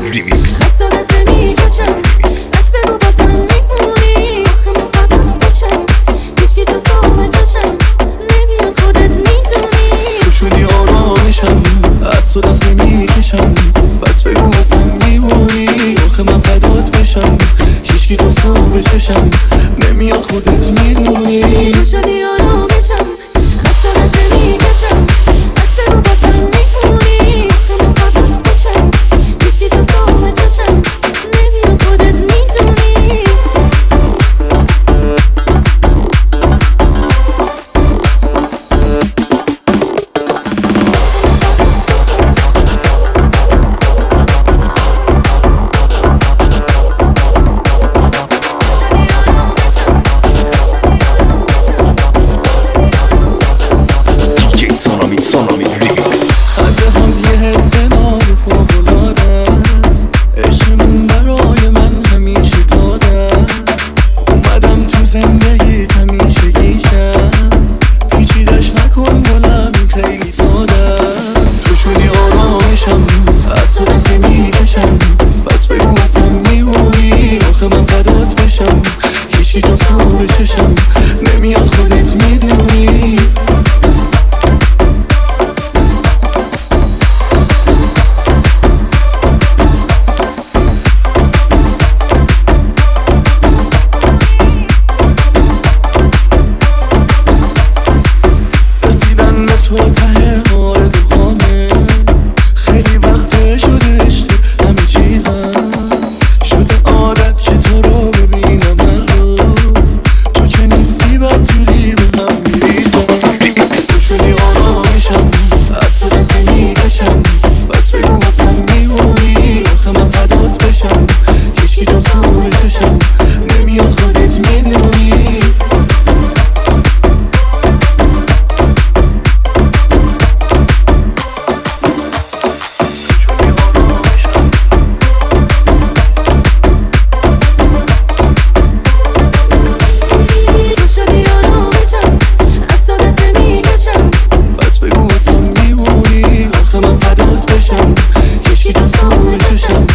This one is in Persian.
ریمیکس. دست میکشم دست بگو بازم میمونی آخه من فقط بشم هیچکی تو سوم چشم نمیاد خودت میدونی توشونی آرامشم از تو دست میکشم بس بگو بازم میمونی آخه من فدات بشم هیچکی تو سوم چشم نمیاد خودت میدونی توشونی آرامشم دست میکشم دست بگو بازم میمونی آخه من فقط بشم هیچکی تو سوم چشم نمیاد خودت میدونی سونامی ریمیکس. خنده هم یه حس ناب فوق‌العاده است عشقمون برای من همیشه تازه است اومدم تو زندگیت همیشه گیشم پیچیدش نکن گلم خیلی ساده است توشونی آرامشم از تو دست میکشم بس بگو بازم میمونی آخه من فدات بشم هیچکی تو سو چشم نمیاد خودت میدونی تو ته آرزوهامه خیلی وقت شده عشق همه چیزم شده عادت که تو رو ببینم هر روز تو که نیستی بدجوری به هم میریزم توشونی آرامشم از تو دست میکشم بس بگو بازم میمونی آخه من فدات بشم هیچکی تو سو چشم نمیاد خودت میدونی هیچکی تو سو چشم